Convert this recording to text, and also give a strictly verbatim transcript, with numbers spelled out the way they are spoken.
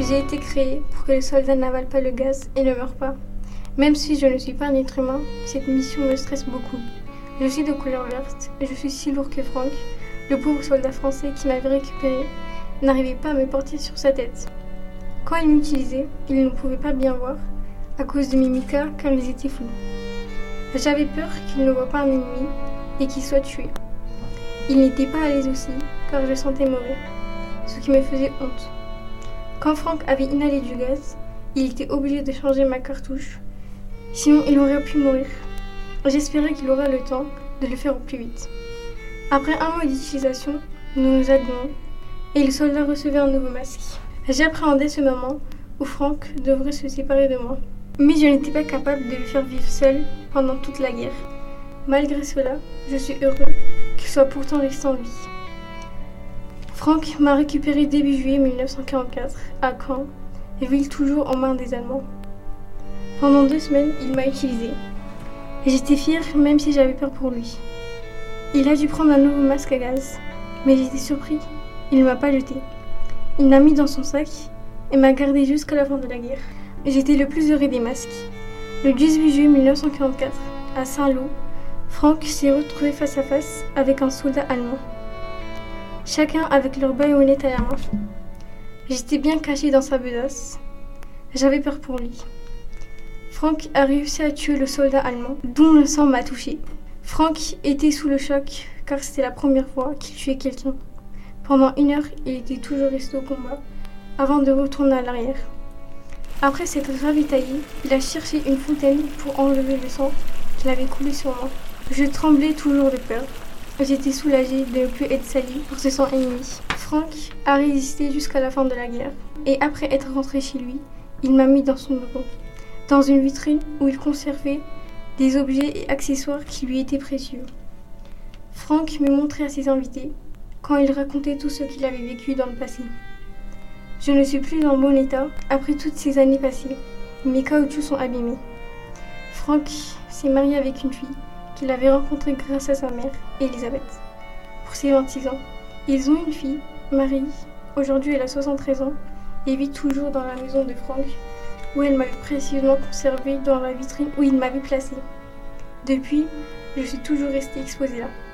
J'ai été créée pour que les soldats n'avalent pas le gaz et ne meurent pas. Même si je ne suis pas un être humain, cette mission me stresse beaucoup. Je suis de couleur verte et je suis si lourd que Franck, le pauvre soldat français qui m'avait récupéré, n'arrivait pas à me porter sur sa tête. Quand il m'utilisait, il ne pouvait pas bien voir à cause de mes micas car ils étaient flous. J'avais peur qu'il ne voie pas un ennemi et qu'il soit tué. Il n'était pas à l'aise aussi car je sentais mauvais, ce qui me faisait honte. Quand Franck avait inhalé du gaz, il était obligé de changer ma cartouche, sinon il aurait pu mourir. J'espérais qu'il aurait le temps de le faire au plus vite. Après un mois d'utilisation, nous nous habillons et le soldat recevait un nouveau masque. J'appréhendais ce moment où Franck devrait se séparer de moi. Mais je n'étais pas capable de le faire vivre seul pendant toute la guerre. Malgré cela, je suis heureux qu'il soit pourtant resté en vie. Franck m'a récupéré début juillet mille neuf cent quarante-quatre à Caen et ville toujours en main des Allemands. Pendant deux semaines, il m'a utilisé. Et j'étais fière même si j'avais peur pour lui. Il a dû prendre un nouveau masque à gaz, mais j'étais surpris, il ne m'a pas jeté. Il l'a mis dans son sac et m'a gardé jusqu'à la fin de la guerre. J'étais le plus heureux des masques. Le dix-huit juillet mille neuf cent quarante-quatre, à Saint-Lô, Franck s'est retrouvé face à face avec un soldat allemand. Chacun avec leur baïonnette à la main. J'étais bien caché dans sa besace. J'avais peur pour lui. Franck a réussi à tuer le soldat allemand, dont le sang m'a touché. Franck était sous le choc, car c'était la première fois qu'il tuait quelqu'un. Pendant une heure, il était toujours resté au combat, avant de retourner à l'arrière. Après s'être ravitaillé, il a cherché une fontaine pour enlever le sang qu'il avait coulé sur moi. Je tremblais toujours de peur. J'étais soulagée de ne plus être salie pour ce sang ennemi. Franck a résisté jusqu'à la fin de la guerre, et après être rentré chez lui, il m'a mis dans son bureau, dans une vitrine où il conservait des objets et accessoires qui lui étaient précieux. Franck me montrait à ses invités quand il racontait tout ce qu'il avait vécu dans le passé. Je ne suis plus en bon état après toutes ces années passées. Mes caoutchoucs sont abîmés. Franck s'est marié avec une fille qu'il avait rencontrée grâce à sa mère, Elisabeth, pour ses vingt-six ans. Ils ont une fille, Marie. Aujourd'hui, elle a soixante-treize ans et vit toujours dans la maison de Franck, où elle m'avait précieusement conservée dans la vitrine où il m'avait placée. Depuis, je suis toujours restée exposée là.